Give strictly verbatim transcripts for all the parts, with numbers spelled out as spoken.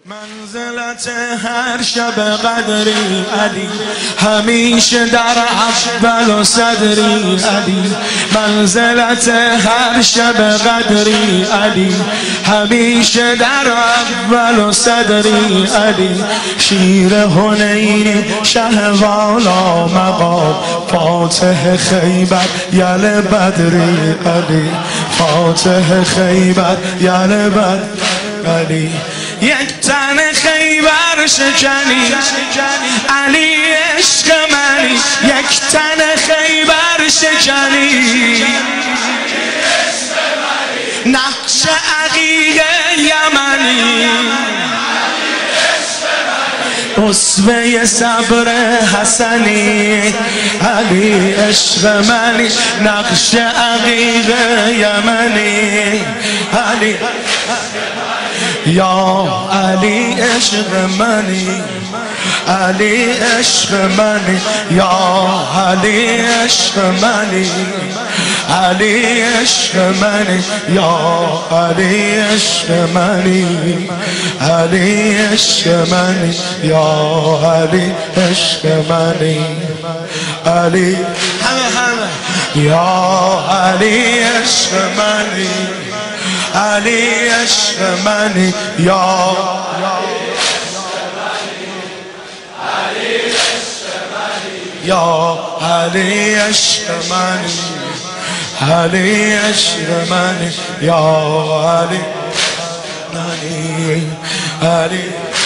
منزلت هر شب قدری علی، همیشه در اول و صدری علی. منزلت هر شب قدری علی، همیشه در اول و صدری علی. شیر حنینی شه والا مقام، فاتح خیبر یل بدری علی. فاتح خیبر یل بدری علی. یک تن خیبر شکنی علی عشق منی، یک تن خیبر شکنی نقش عقیق یمنی. اسوه صبر حسنی علی عشق منی، نقش عقیق یمنی علی. یا علی عشق منی، علی عشق منی، یا علی عشق منی، علی عشق منی، یا علی عشق منی، علی عشق منی، یا علی عشق منی، علی همه همه یا علی عشق منی، علی عشق منی، یا یا علی عشق منی، علی عشق منی، یا علی منی، علی.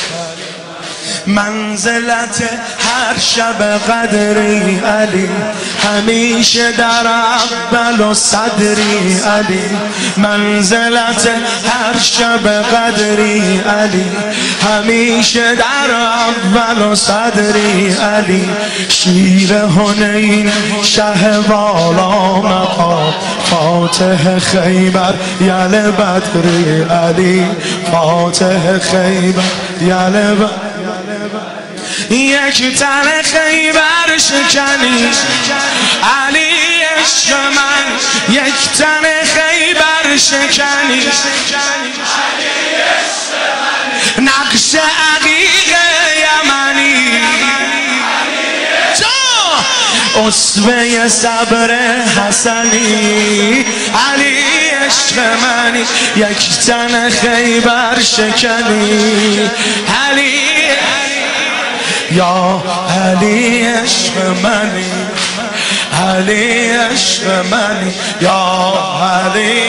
منزلت هر شب قدری علی، همیشه در اول و صدری علی. منزلت هر شب قدری علی، همیشه در اول و صدری علی. شیر حنین شه والا مقام، فاتح خیبر یل بدری علی. فاتح خیبر یل بدری. یک تن خیبر شکنی علی عشق من، یک تن خیبر شکنی نقش عقیق یمنی. اسوه صبر حسنی علی عشق منی، یک تن خیبر شکنی علی. یا علی عشق منی، علی عشق منی، یا علی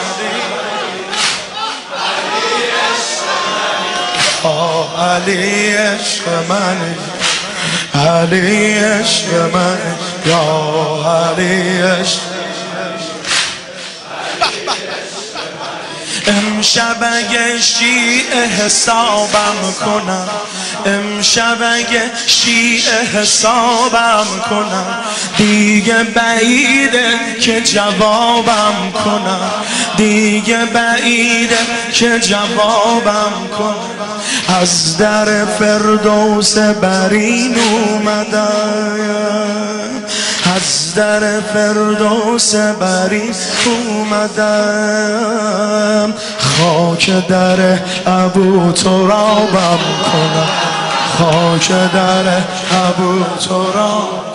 علی عشق منی، علی عشق منی، یا علی عشق. امشب اگه شیعه حسابم کنم، امشب اگه شیعه حسابم کنم، دیگه بعیده که جوابم کنم، دیگه بعیده که جوابم کنم. از در فردوس برین اومدم، از در فردوس برین اومدم. خاک در ابو ترابم کنم، خاک در ابو تراب.